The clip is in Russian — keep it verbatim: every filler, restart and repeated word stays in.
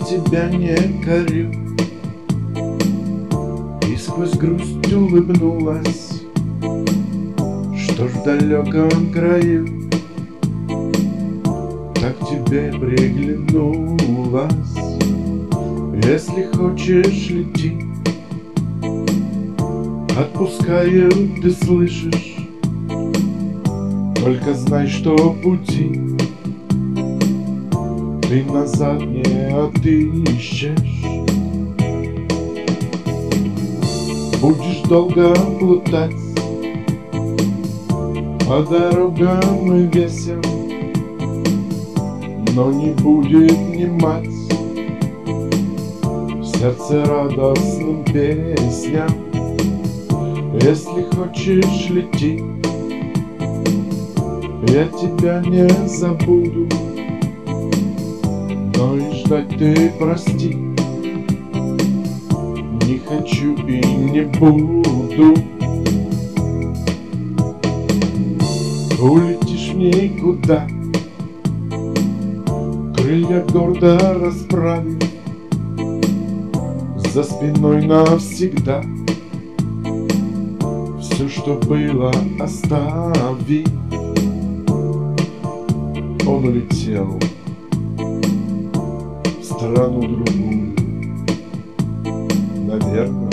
тебя не корю, и сквозь грусть улыбнулась, что ж в далеком краю так тебе приглянулась. Если хочешь, лети, отпускаю, ты слышишь, только знай, что пути ты назад не отыщешь. Будешь долго плутать по дорогам и весям, но не будет внимать в сердце радостным песням. Если хочешь, лети, я тебя не забуду, но и ждать ты прости, не хочу и не буду. Улетишь в никуда, крылья гордо расправив, за спиной навсегда все, что было, оставив. Он улетел в страну другую, наверное.